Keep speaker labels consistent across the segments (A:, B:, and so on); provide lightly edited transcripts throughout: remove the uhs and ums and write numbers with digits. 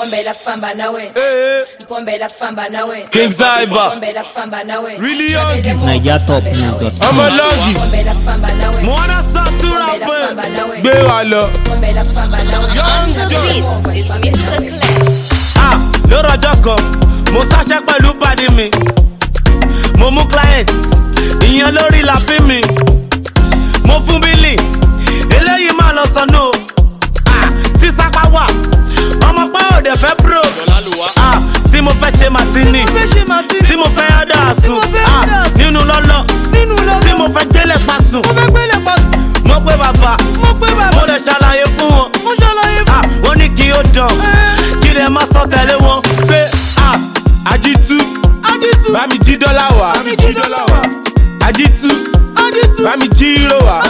A: King Zaiba Really young
B: NigerTopNews.com.
A: I'm a longi Mwana Satura Gbé wa lọ
C: On the beat is Mr. Clef.
A: Lọ́rọ̀ ọjọ́ kan mo ṣáṣẹ́ pẹ̀lú pàdé mi mo mú client ìyẹn lórí làpín mi mo fún bílì eléyìí máa lọ sọnù tí sápá wà ọmọ pé òde fẹ́ bro tí mo fẹ́ ṣe màtínì tí mo fẹ́ ọ̀dà àsùn nínú lọ́lọ́ tí mo fẹ́ gbélé pasùn mo pé bàbá mo lè ṣàlàyé fún wọn wọ́n ní kí ó dán kí lè má sọ tẹ̀lé wọn pé àjítú bá mi jí dọ́là wá àjítú bá mi jí hírò wá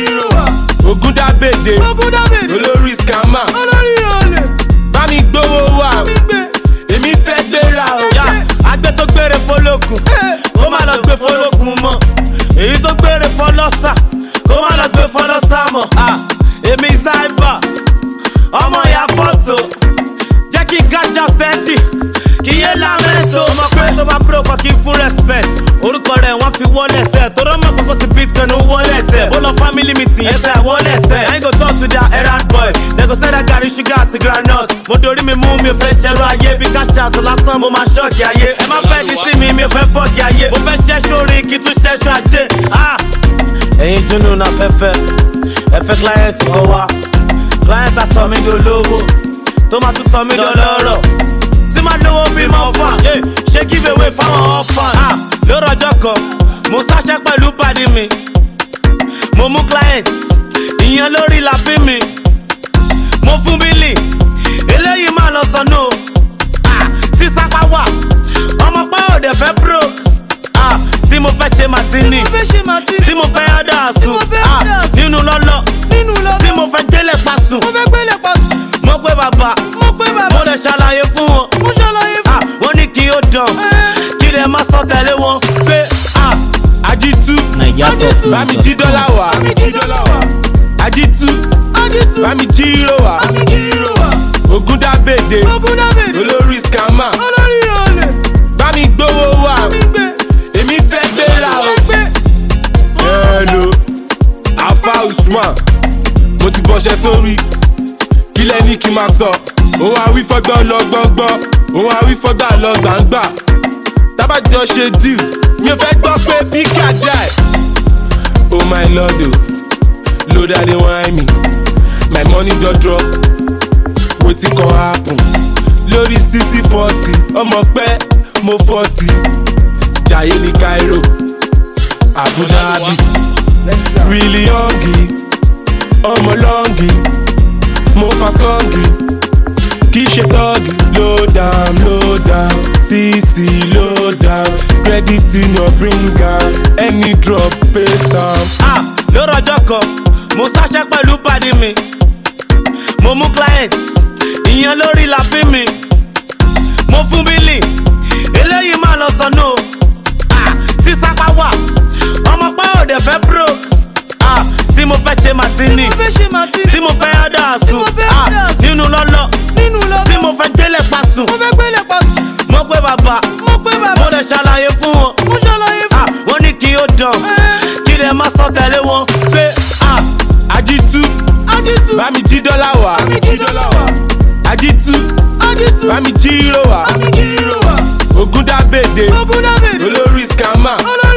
A: Ògúndábèdè olórí scammer bá mi gbówó wá èmi fẹ́ gbéra o àgbẹ̀ tó gbére fọlọ́kùn kó má lọ gbé fọlọ́kùn mọ́ èyí tó gbére fọlọ́sà kó má lọ gbé fọlọ́sà mọ́ èmi Zaiba ọmọ ìyá fọ́tò jẹ́ kí gàjà steady kí yé lámẹ́tò ọmọ pé tó bá búrò kọ́ kí n fún respect orúkọ rẹ̀ wọ́n fi wọlé sẹ́ tó rọ́ mọ̀ kókó sí bitcoin ó wọlé tẹ̀ ó lọ family meeting ẹsẹ̀ wọlé sẹ́ I ain't go talk to their errand boy they go say that gari sugar àti groundnut mo dorí mi mú mi ò fẹ́ ṣẹlú ayé bí cash out lásán mo máa ṣọ́ọ̀kì ayé ẹ má fẹ́ di sí mi mi ò fẹ́ fọ́ọ̀kì ayé mo fẹ́ ṣẹ́ṣọ́ orin kí tún ṣẹ́ṣọ́ ajé ẹ̀yin júnú náà fẹ́fẹ́ ẹ̀fẹ́ client kọ́ wa client á sọ mí dolówó tó máa tún sọ mí dọlọ́rọ̀ tí máa lówó bí máa fà ṣé give away fáwọn orphan lọ́rọ̀ ọjọ́ kan mo ṣáṣẹ́ pẹ̀lú pàdé mi mo mú client ìyẹn lórí làpín mi mo fún bílì eléyìí máa lọ sọnù tí sápá wà ọmọ pé òde fẹ́ broke tí mo fẹ́ ṣe màtínì tí mo fẹ́ ọ̀dà àsùn nínú lọ́lọ́ tí mo fẹ́ gbélé pasùn mo pé bàbá mo lè ṣàlàyé fún wọn wọ́n ní kí ó dán kí lè má sọ tẹ̀lé wọn pé àjítú bá mi jí dọ́là wá àjítú bá mi jí hírò wá Ògúndábèdè olórí scammer bá mi gbówó wá èmi fẹ́ gbéra o. Hello Alfa Usman mo ti bọ́ṣẹ́ sórí kí lẹ ní kí n máa sọ òun àwífọ́gbọ́n lọ gbọ́ngbọ́n òun àwífọ́gbà lọ gbàǹgbà tábàjọ ṣe deal mi ò fẹ́ gbọ́ pé bí kàdá ẹ̀. Oh my lord o load I dey whine me my money don drop wetin come happen lórí 60-40 ọmọ pẹ́ mo 40 jayé ní Cairo Abu Dhabi really youngi ọmọ longi mo fa slongi kì í ṣe tọ́gì low down cc low down credit union bring am any drop pay stamp. lọ́rọ̀ ọjọ́ kan mo ṣáṣẹ́ pẹ̀lú pàdé mi mo mú client ìyẹn lórí làpín mi mo fún bílì eléyìí máa lọ sọnù tí sápá wà ọmọ pé òde fẹ́ broke tí mo fẹ́ ṣe màtínì tí mo fẹ́ ọ̀dà àsùn nínú lọ́lọ́ tí mo fẹ́ gbélé pasùn mo pé bàbá mo lè ṣàlàyé fún wọn wọ́n ní kí ó dán kí lè má sọ tẹ̀lé wọn pé àjítú bá mi jí dọ́là wá àjítú bá mi jí hírò wá Ògúndábèdè olórí scammer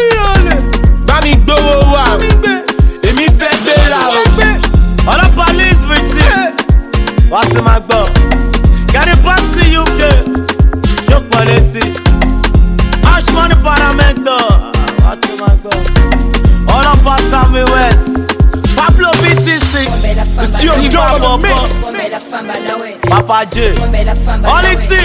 A: bá mi gbówó wá èmi fẹ́ gbéra o. ọlọ́pàá police retreat wá sí máa gbọ́ gary bansi UK ṣọ́pọ̀ lẹ́sí ash money paramento wá sí máa gbọ́ ọlọ́pàá Sammy West Pablo BTC tí o gbọ́ ọmọ mix Papa J Olity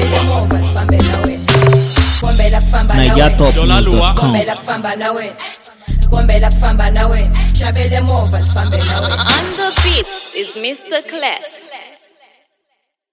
B: NigerTopNews.com.
C: On the beat is Mr. Clef.